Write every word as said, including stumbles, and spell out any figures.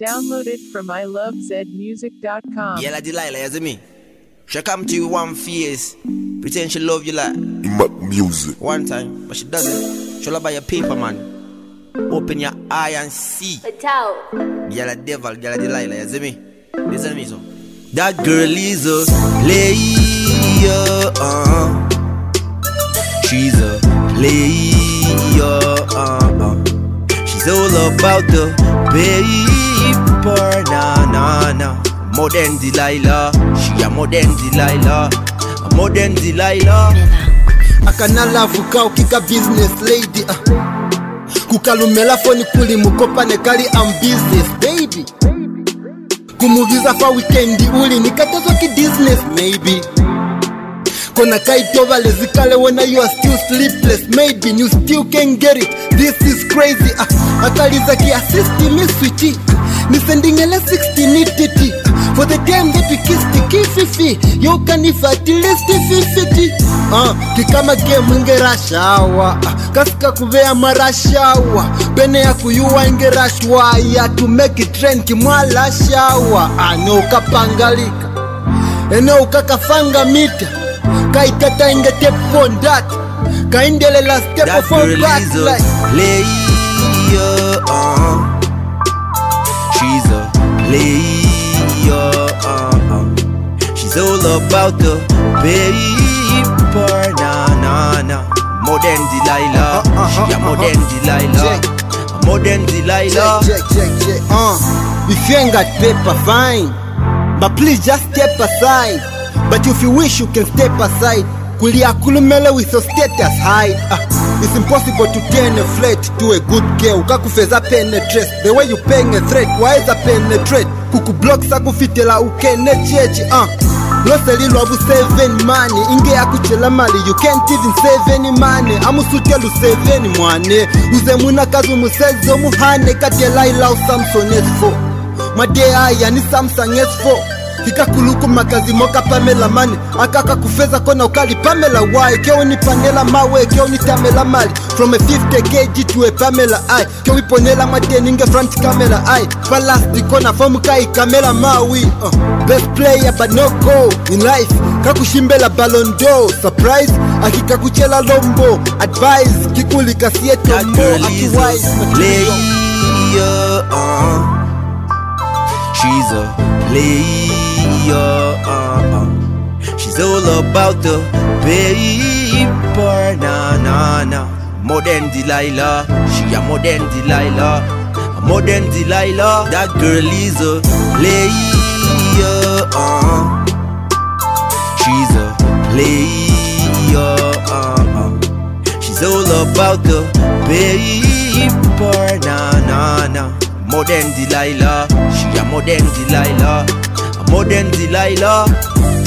Download it from I love zed music dot com. Yeah, like Delilah, you see me? She come to you one face, pretend she love you like music. one time, but she doesn't. She'll buy your paper, man. Open your eye and see. Yeah, like devil, yeah, like Delilah, you see me? Listen to me, so. That girl is a player, uh. She's a player, uh, uh. She's all about the paper, nah, nah, nah. Modern Delilah, she a modern Delilah, a modern Delilah. Akana love ka ukika business lady, uh. Kukalumela phone kuli mukopa nekali am business baby. Kumuviza fa weekend uli nikatazo ki business maybe. Kona kaitova lezikale when you are still sleepless. Maybe you still can get it. This is crazy. uh, Akaliza ki assist me switchy. Ni sending ele sixty nitty. For the time that we kiss the kififi, you can if at least fifty. Uh, kikama game inge rashawa, uh, kasika kuvea marashawa. Bene ya kuyuwa inge rashwa, ya to make it trend kimwala shawa. Ano uh, ukapangalika, ene ukakafanga mita. Kaitata inge tep on that. Kaindele la step that of on back like player, uh. She's a player, uh, uh. She's all about the paper, nah, nah, nah. Modern Delilah, uh, uh, uh, she a modern uh, uh, Delilah, a modern Delilah. Check, check, check, check. Uh, if you ain't got paper, fine, but please just step aside. But if you wish, you can step aside. Kulia kulumele with your status high. uh, It's impossible to turn a flat to a good girl. Kakufeza penetrate. The way you paying a threat, why is a penetrate? Kuku block sakufitela ukene chechi. uh. Lose lilo abu save any money. Inge ya kuchela mali, you can't even save any money. Amusutia lu save any mwane. Uze muna kazu musezo muhane. Katela ila u Samsung S four. Madea ya ni Samsung S four. Kika kuluku makazi moka Pamela mani. Akaka kufeza kona ukali Pamela why. Keo ni panela mawe, keo ni tamela mali. From a fifty kilograms to a Pamela I. Keo iponela mateninge front camera I. Palasti kona fomu kai kamela mawi. uh. Best player but no goal in life. Kakushimbela Ballon d'Or. Surprise, akika kuchela lombo. Advice, kikuli kasiye tombo. That girl is a player, uh. She's a player, uh, uh. She's all about the paper, nah, nah, nah. Modern Delilah, she a modern Delilah, a modern Delilah. That girl is a player, uh. She's a player, uh, uh. She's all about the paper, nah, nah, nah. Modern Delilah, she a modern Delilah, a modern Delilah.